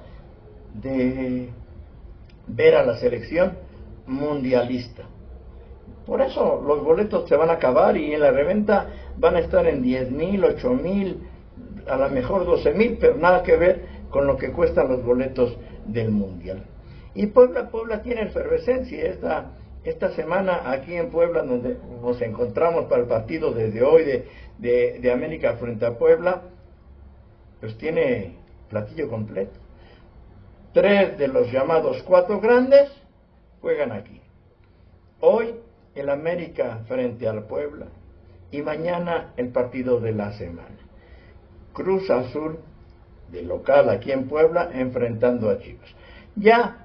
de ver a la selección mundialista. Por eso los boletos se van a acabar y en la reventa van a estar en 10,000, 8,000, a lo mejor 12,000, pero nada que ver con lo que cuestan los boletos del Mundial. Y Puebla tiene efervescencia. Esta semana aquí en Puebla, donde nos encontramos para el partido desde hoy de América frente a Puebla, pues tiene platillo completo. 3 de los llamados 4 grandes juegan aquí. Hoy el América frente al Puebla y mañana el partido de la semana. Cruz Azul de local aquí en Puebla enfrentando a Chivas. Ya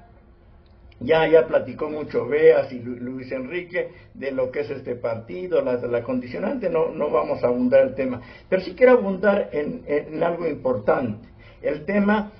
platicó mucho Beas y Luis Enrique de lo que es este partido, la condicionante, no vamos a abundar el tema, pero sí quiero abundar en algo importante, el tema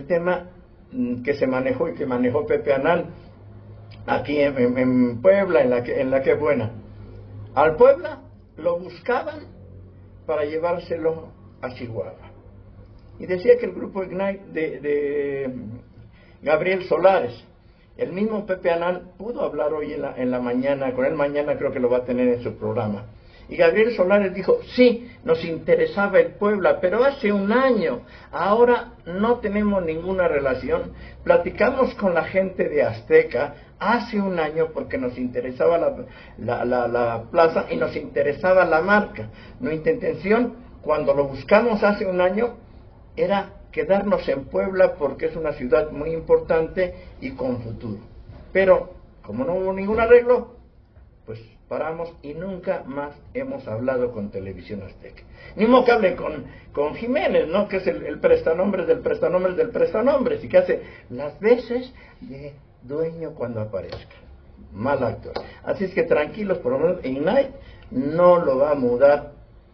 que se manejó y que manejó Pepe Anán aquí en Puebla, en la que buena. Al Puebla lo buscaban para llevárselo a Chihuahua. Y decía que el grupo Ignite de Gabriel Solares, el mismo Pepe Anán pudo hablar hoy en la mañana, con él mañana creo que lo va a tener en su programa. Y Gabriel Solares dijo, sí, nos interesaba el Puebla, pero hace un año, ahora no tenemos ninguna relación. Platicamos con la gente de Azteca hace un año porque nos interesaba la plaza y nos interesaba la marca. Nuestra intención, cuando lo buscamos hace un año, era quedarnos en Puebla porque es una ciudad muy importante y con futuro. Pero, como no hubo ningún arreglo, pues paramos y nunca más hemos hablado con Televisión Azteca. Ni modo que hable con Jiménez, ¿no? Que es el prestanombres del prestanombres del prestanombres y que hace las veces de dueño cuando aparezca. Mal actor. Así es que tranquilos, por lo menos Ignite no lo va a mudar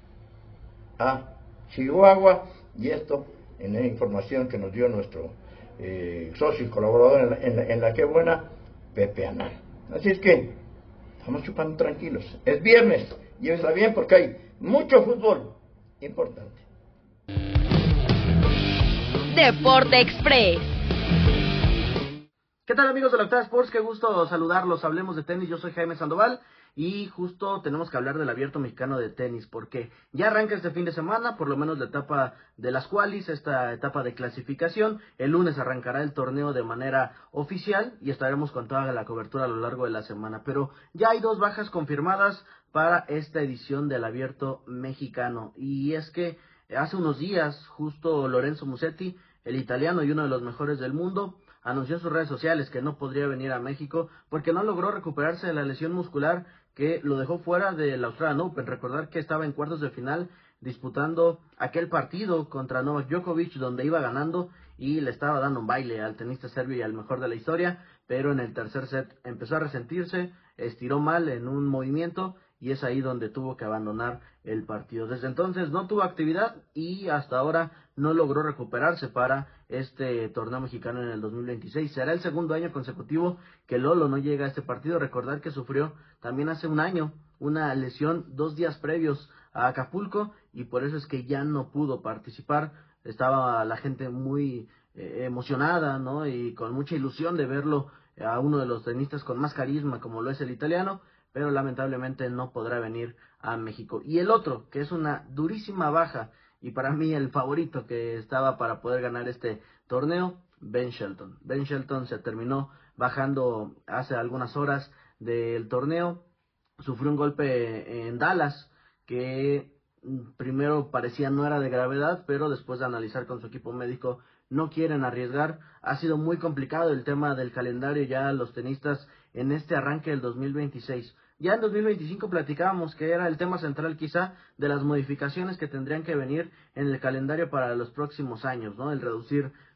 a Chihuahua, y esto en la información que nos dio nuestro socio y colaborador en la que buena, Pepe Anán. Así es que estamos chupando tranquilos. Es viernes, llévesela bien porque hay mucho fútbol importante. Deporte Express. ¿Qué tal, amigos de la Octava Sports? Qué gusto saludarlos. Hablemos de tenis. Yo soy Jaime Sandoval y justo tenemos que hablar del Abierto Mexicano de Tenis porque ya arranca este fin de semana, por lo menos la etapa de las qualis, esta etapa de clasificación. El lunes arrancará el torneo de manera oficial y estaremos con toda la cobertura a lo largo de la semana. Pero ya hay 2 bajas confirmadas para esta edición del Abierto Mexicano, y es que hace unos días justo Lorenzo Musetti, el italiano y uno de los mejores del mundo, anunció en sus redes sociales que no podría venir a México porque no logró recuperarse de la lesión muscular que lo dejó fuera del Australian Open. Recordar que estaba en cuartos de final disputando aquel partido contra Novak Djokovic donde iba ganando y le estaba dando un baile al tenista serbio y al mejor de la historia, pero en el tercer set empezó a resentirse, estiró mal en un movimiento y es ahí donde tuvo que abandonar el partido. Desde entonces no tuvo actividad y hasta ahora no logró recuperarse para este torneo mexicano en el 2026. Será el segundo año consecutivo que Lolo no llega a este partido. Recordar que sufrió también hace un año una lesión 2 días previos a Acapulco y por eso es que ya no pudo participar. Estaba la gente muy emocionada, ¿no? Y con mucha ilusión de verlo a uno de los tenistas con más carisma como lo es el italiano, pero lamentablemente no podrá venir a México. Y el otro, que es una durísima baja, y para mí el favorito que estaba para poder ganar este torneo, Ben Shelton. Ben Shelton se terminó bajando hace algunas horas del torneo, sufrió un golpe en Dallas, que primero parecía no era de gravedad, pero después de analizar con su equipo médico, no quieren arriesgar. Ha sido muy complicado el tema del calendario ya los tenistas en este arranque del 2026. Ya en 2025 platicábamos que era el tema central quizá de las modificaciones que tendrían que venir en el calendario para los próximos años, ¿no? El reducir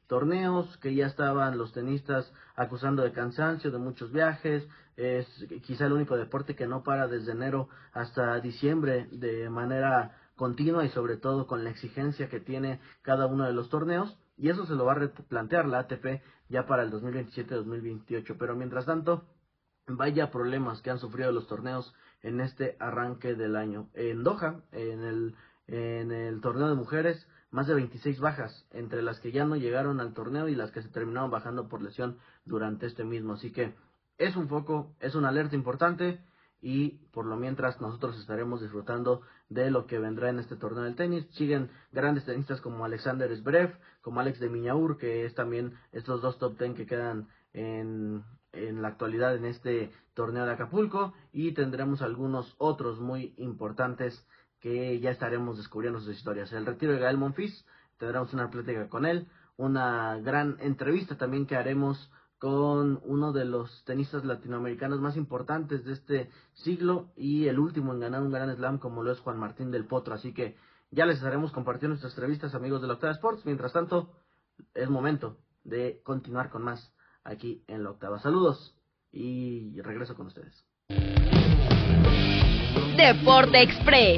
torneos, que ya estaban los tenistas acusando de cansancio, de muchos viajes. Es quizá el único deporte que no para desde enero hasta diciembre de manera continua y sobre todo con la exigencia que tiene cada uno de los torneos, y eso se lo va a replantear la ATP ya para el 2027-2028, pero mientras tanto, vaya problemas que han sufrido los torneos en este arranque del año. En Doha, en el torneo de mujeres, más de 26 bajas, entre las que ya no llegaron al torneo y las que se terminaron bajando por lesión durante este mismo, así que es un foco, es una alerta importante, y por lo mientras nosotros estaremos disfrutando de lo que vendrá en este torneo del tenis. Siguen grandes tenistas como Alexander Zverev, como Alex de Minaur, que es también estos dos top 10 que quedan en la actualidad en este torneo de Acapulco, y tendremos algunos otros muy importantes que ya estaremos descubriendo sus historias. El retiro de Gael Monfils, tendremos una plática con él, una gran entrevista también que haremos con uno de los tenistas latinoamericanos más importantes de este siglo y el último en ganar un Grand Slam, como lo es Juan Martín del Potro. Así que ya les estaremos compartiendo nuestras entrevistas, amigos de la Octava Sports. Mientras tanto, es momento de continuar con más aquí en la Octava. Saludos y regreso con ustedes. Deporte Express.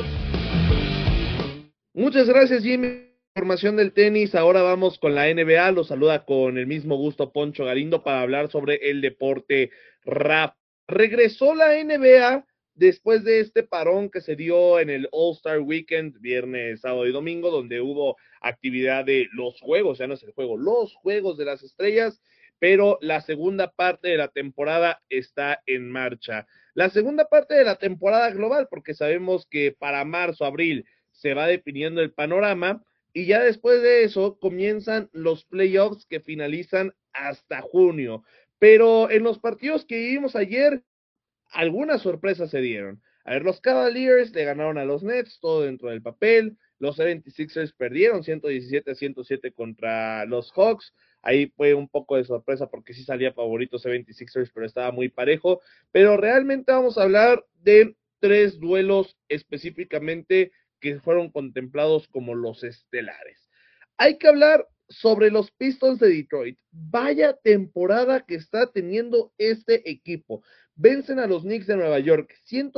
Muchas gracias, Jimmy. Información del tenis. Ahora vamos con la NBA. Los saluda con el mismo gusto Poncho Galindo para hablar sobre el deporte rap. Regresó la NBA después de este parón que se dio en el All-Star Weekend, viernes, sábado y domingo, donde hubo actividad de los juegos, ya no es el juego, los juegos de las estrellas, pero la segunda parte de la temporada está en marcha. La segunda parte de la temporada global, porque sabemos que para marzo, abril se va definiendo el panorama, y ya después de eso comienzan los playoffs que finalizan hasta junio. Pero en los partidos que vimos ayer, algunas sorpresas se dieron. A ver, los Cavaliers le ganaron a los Nets, todo dentro del papel. Los 76ers perdieron 117-107 contra los Hawks. Ahí fue un poco de sorpresa porque sí salía favorito 76ers, pero estaba muy parejo. Pero realmente vamos a hablar de 3 duelos específicamente que fueron contemplados como los estelares. Hay que hablar sobre los Pistons de Detroit. Vaya temporada que está teniendo este equipo. Vencen a los Knicks de Nueva York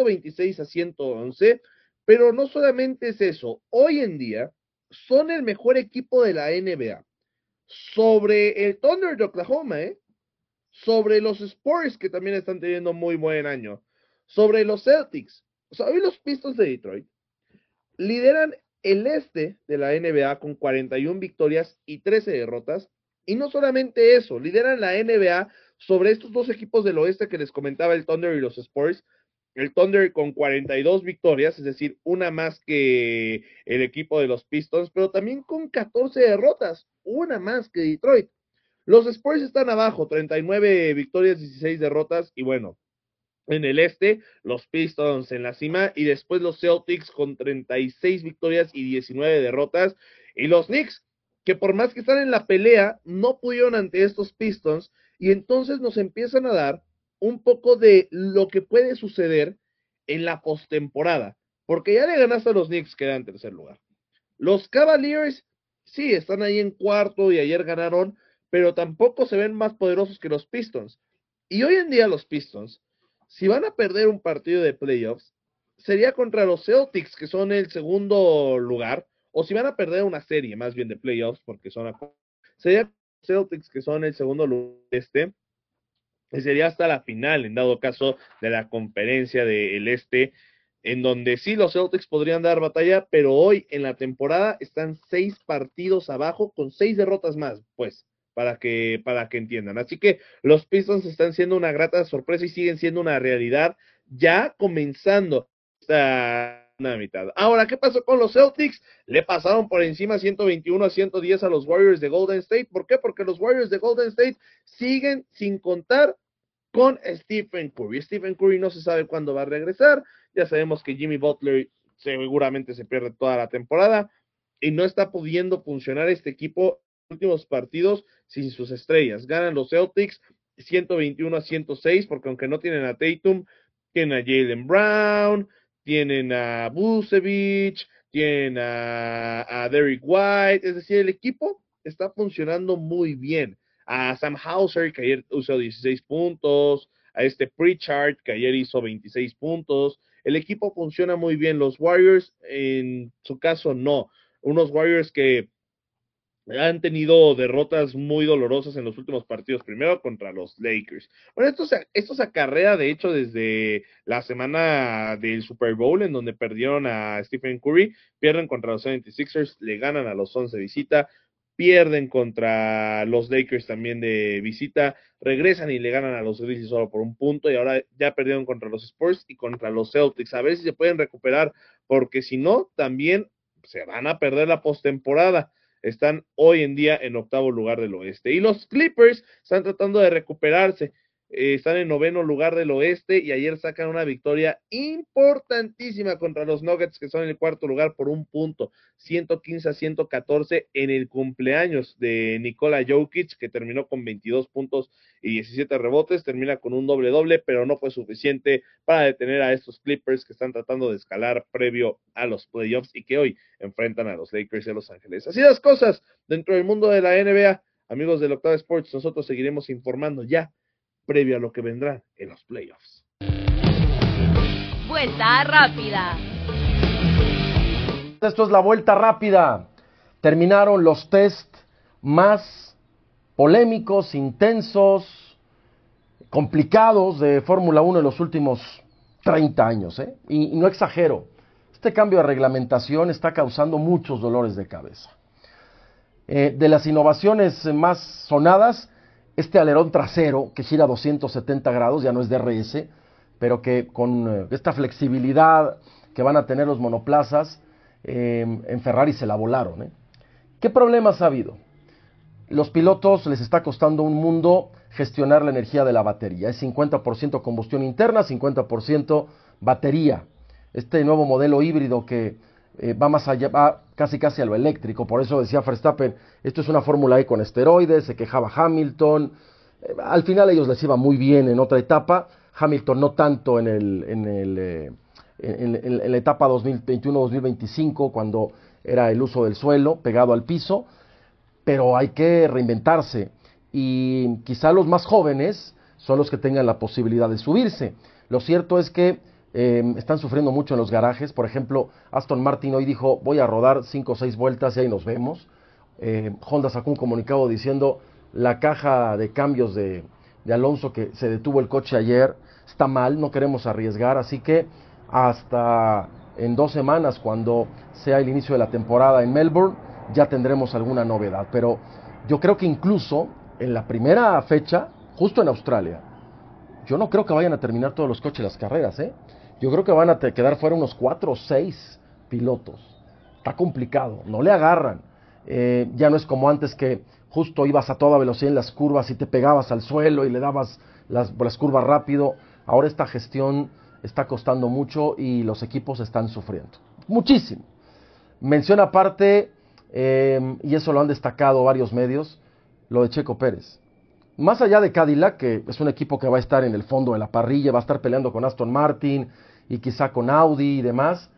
126-111, pero no solamente es eso. Hoy en día son el mejor equipo de la NBA. Sobre el Thunder de Oklahoma, sobre los Spurs, que también están teniendo muy buen año, sobre los Celtics. O sea, hoy los Pistons de Detroit lideran el este de la NBA con 41 victorias y 13 derrotas, y no solamente eso, lideran la NBA sobre estos dos equipos del oeste que les comentaba, el Thunder y los Spurs. El Thunder con 42 victorias, es decir, una más que el equipo de los Pistons, pero también con 14 derrotas, una más que Detroit. Los Spurs están abajo, 39 victorias, 16 derrotas, y bueno, en el este, los Pistons en la cima, y después los Celtics con 36 victorias y 19 derrotas, y los Knicks, que por más que están en la pelea, no pudieron ante estos Pistons, y entonces nos empiezan a dar un poco de lo que puede suceder en la postemporada, porque ya le ganaste a los Knicks, quedan en tercer lugar. Los Cavaliers, sí, están ahí en cuarto, y ayer ganaron, pero tampoco se ven más poderosos que los Pistons, y hoy en día los Pistons, si van a perder un partido de playoffs, sería contra los Celtics, que son el segundo lugar, o si van a perder una serie, más bien de playoffs, porque sería Celtics, que son el segundo lugar y sería hasta la final, en dado caso, de la conferencia del este, en donde sí los Celtics podrían dar batalla, pero hoy en la temporada están 6 partidos abajo, con 6 derrotas más, pues, para que entiendan. Así que los Pistons están siendo una grata sorpresa y siguen siendo una realidad ya comenzando esta mitad. Ahora, ¿qué pasó con los Celtics? Le pasaron por encima 121-110 a los Warriors de Golden State. ¿Por qué? Porque los Warriors de Golden State siguen sin contar con Stephen Curry. Stephen Curry no se sabe cuándo va a regresar. Ya sabemos que Jimmy Butler seguramente se pierde toda la temporada y no está pudiendo funcionar este equipo últimos partidos sin sus estrellas. Ganan los Celtics 121-106 porque aunque no tienen a Tatum, tienen a Jaylen Brown, tienen a Vucevic, tienen a Derrick White, es decir, el equipo está funcionando muy bien. A Sam Hauser, que ayer hizo 16 puntos, a Pritchard, que ayer hizo 26 puntos. El equipo funciona muy bien. Los Warriors, en su caso, no. Unos Warriors que han tenido derrotas muy dolorosas en los últimos partidos, primero contra los Lakers. Bueno, esto se acarrea, de hecho, desde la semana del Super Bowl, en donde perdieron a Stephen Curry, pierden contra los 76ers, le ganan a los Suns de visita, pierden contra los Lakers también de visita, regresan y le ganan a los Grizzlies solo por un punto, y ahora ya perdieron contra los Spurs y contra los Celtics. A ver si se pueden recuperar, porque si no, también se van a perder la postemporada. Están hoy en día en octavo lugar del oeste. Y los Clippers están tratando de recuperarse. Están en noveno lugar del oeste y ayer sacan una victoria importantísima contra los Nuggets, que son en el cuarto lugar por un punto, 115-114 en el cumpleaños de Nikola Jokic, que terminó con 22 puntos y 17 rebotes, termina con un doble-doble, pero no fue suficiente para detener a estos Clippers que están tratando de escalar previo a los playoffs y que hoy enfrentan a los Lakers de Los Ángeles. Así las cosas dentro del mundo de la NBA. Amigos del Octava Sports, nosotros seguiremos informando ya previo a lo que vendrá en los playoffs. Vuelta rápida. Esto es la vuelta rápida. Terminaron los test más polémicos, intensos, complicados de Fórmula 1 en los últimos 30 años, ¿eh? Y no exagero. Este cambio de reglamentación está causando muchos dolores de cabeza. De las innovaciones más sonadas, alerón trasero que gira 270 grados, ya no es DRS, pero que con esta flexibilidad que van a tener los monoplazas, en Ferrari se la volaron, ¿eh? ¿Qué problemas ha habido? Los pilotos les está costando un mundo gestionar la energía de la batería. Es 50% combustión interna, 50% batería. Este nuevo modelo híbrido que va más allá, va casi a lo eléctrico. Por eso decía Verstappen, esto es una Fórmula E con esteroides, se quejaba Hamilton. Al final a ellos les iba muy bien en otra etapa, Hamilton no tanto en la etapa 2021-2025, cuando era el uso del suelo pegado al piso, pero hay que reinventarse, y quizá los más jóvenes son los que tengan la posibilidad de subirse. Lo cierto es que están sufriendo mucho en los garajes. Por ejemplo, Aston Martin hoy dijo, voy a rodar 5 o 6 vueltas y ahí nos vemos. Honda sacó un comunicado diciendo, la caja de cambios de Alonso, que se detuvo el coche ayer, está mal, no queremos arriesgar, así que hasta en 2 semanas, cuando sea el inicio de la temporada en Melbourne, ya tendremos alguna novedad. Pero yo creo que incluso en la primera fecha, justo en Australia, yo no creo que vayan a terminar todos los coches las carreras, ¿eh? Yo creo que van a quedar fuera unos 4 o 6 pilotos. Está complicado, no le agarran. Ya no es como antes, que justo ibas a toda velocidad en las curvas y te pegabas al suelo y le dabas las curvas rápido. Ahora esta gestión está costando mucho y los equipos están sufriendo muchísimo. Mención aparte, y eso lo han destacado varios medios, lo de Checo Pérez. Más allá de Cadillac, que es un equipo que va a estar en el fondo de la parrilla, va a estar peleando con Aston Martin y quizá con Audi y demás,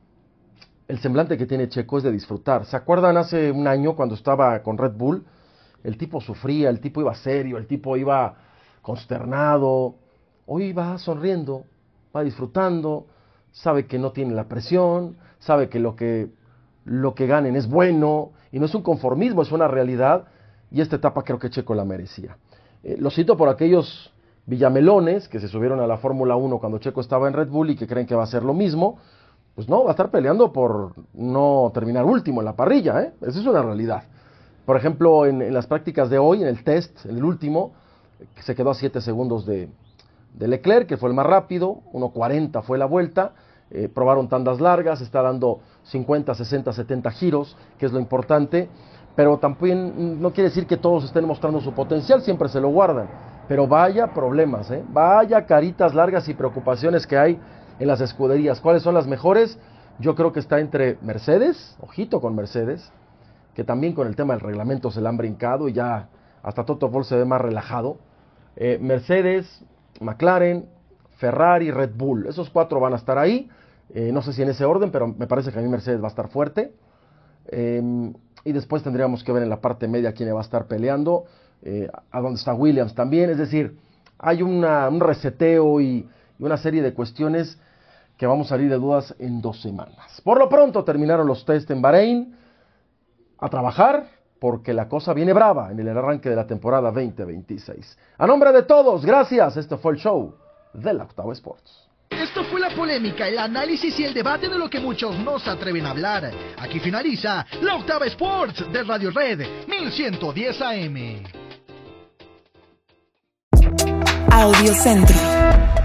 el semblante que tiene Checo es de disfrutar. ¿Se acuerdan hace un año cuando estaba con Red Bull? El tipo sufría, el tipo iba serio, el tipo iba consternado. Hoy va sonriendo, va disfrutando, sabe que no tiene la presión, sabe que lo que ganen es bueno, y no es un conformismo, es una realidad, y esta etapa creo que Checo la merecía. Lo cito por aquellos villamelones que se subieron a la Fórmula 1 cuando Checo estaba en Red Bull y que creen que va a ser lo mismo. Pues no, va a estar peleando por no terminar último en la parrilla, ¿eh? Esa es una realidad. Por ejemplo, en las prácticas de hoy, en el test, en el último, que se quedó a 7 segundos de Leclerc, que fue el más rápido, 1.40 fue la vuelta. Probaron tandas largas, está dando 50, 60, 70 giros, que es lo importante, pero también no quiere decir que todos estén mostrando su potencial, siempre se lo guardan, pero vaya problemas, vaya caritas largas y preocupaciones que hay en las escuderías. ¿Cuáles son las mejores? Yo creo que está entre Mercedes, ojito con Mercedes, que también con el tema del reglamento se la han brincado y ya hasta Toto Wolff se ve más relajado. Mercedes, McLaren, Ferrari, Red Bull, esos 4 van a estar ahí. No sé si en ese orden, pero me parece que a mí Mercedes va a estar fuerte. y después tendríamos que ver en la parte media quién va a estar peleando, a dónde está Williams también. Es decir, hay un reseteo y una serie de cuestiones que vamos a salir de dudas en 2 semanas. Por lo pronto terminaron los test en Bahrein, a trabajar, porque la cosa viene brava en el arranque de la temporada 2026. A nombre de todos, gracias. Este fue el show de la Octava Sports. Esto fue la polémica, el análisis y el debate de lo que muchos no se atreven a hablar. Aquí finaliza la Octava Sports de Radio Red 1110 AM. Audio Centro.